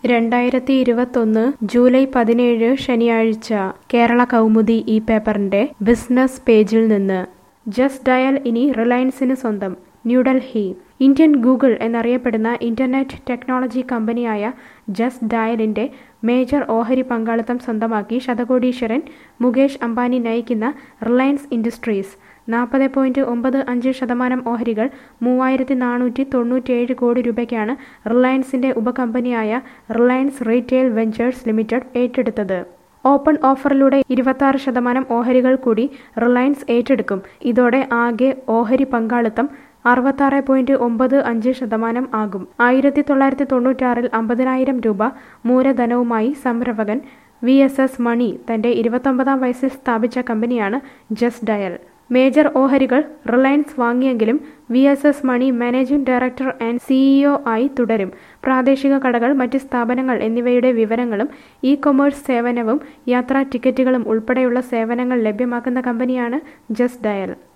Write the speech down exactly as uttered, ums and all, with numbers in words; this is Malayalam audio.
രണ്ടായിരത്തി ഇരുപത്തൊന്ന് ജൂലൈ പതിനേഴ് ശനിയാഴ്ച കേരള കൗമുദി ഈ പേപ്പറിന്റെ ബിസിനസ് പേജിൽ നിന്ന് ജസ്റ്റ് ഡയൽ ഇനി റിലയൻസിന് സ്വന്തം. ന്യൂഡൽഹി. ഇന്ത്യൻ ഗൂഗിൾ എന്നറിയപ്പെടുന്ന ഇന്റർനെറ്റ് ടെക്നോളജി കമ്പനിയായ ജസ്റ്റ് ഡയലിന്റെ മേജർ ഓഹരി പങ്കാളിത്തം സ്വന്തമാക്കി ശതകോടീശ്വരൻ മുകേഷ് അംബാനി നയിക്കുന്ന റിലയൻസ് ഇൻഡസ്ട്രീസ്. നാൽപ്പത് പോയിന്റ് ഒമ്പത് അഞ്ച് ശതമാനം ഓഹരികൾ മൂവായിരത്തി നാനൂറ്റി തൊണ്ണൂറ്റിയേഴ് കോടി രൂപയ്ക്കാണ് റിലയൻസിന്റെ ഉപകമ്പനിയായ റിലയൻസ് റീറ്റെയിൽ വെഞ്ചേഴ്സ് ലിമിറ്റഡ് ഏറ്റെടുത്തത്. ഓപ്പൺ ഓഫറിലൂടെ ഇരുപത്തിയാറ് ശതമാനം ഓഹരികൾ കൂടി റിലയൻസ് ഏറ്റെടുക്കും. ഇതോടെ ആകെ ഓഹരി പങ്കാളിത്തം അറുപത്താറ് പോയിന്റ് ഒമ്പത് അഞ്ച് ശതമാനം ആകും. ആയിരത്തി തൊള്ളായിരത്തി തൊണ്ണൂറ്റാറിൽ അമ്പതിനായിരം രൂപ മൂലധനവുമായി സംരംഭകൻ വി എസ് എസ് മണി തന്റെ ഇരുപത്തൊമ്പതാം വയസ്സിൽ സ്ഥാപിച്ച കമ്പനിയാണ് ജസ്റ്റ് ഡയൽ. മേജർ ഓഹരികൾ റിലയൻസ് വാങ്ങിയെങ്കിലും V S S Mani managing director and CEO ആയി തുടരും. പ്രാദേശിക കടകൾ, മറ്റ് സ്ഥാപനങ്ങൾ എന്നിവയുടെ വിവരങ്ങളും ഇ കൊമേഴ്സ് സേവനവും യാത്രാ ടിക്കറ്റുകളും ഉൾപ്പെടെയുള്ള സേവനങ്ങൾ ലഭ്യമാക്കുന്ന കമ്പനിയാണ് ജസ്റ്റ് ഡയൽ.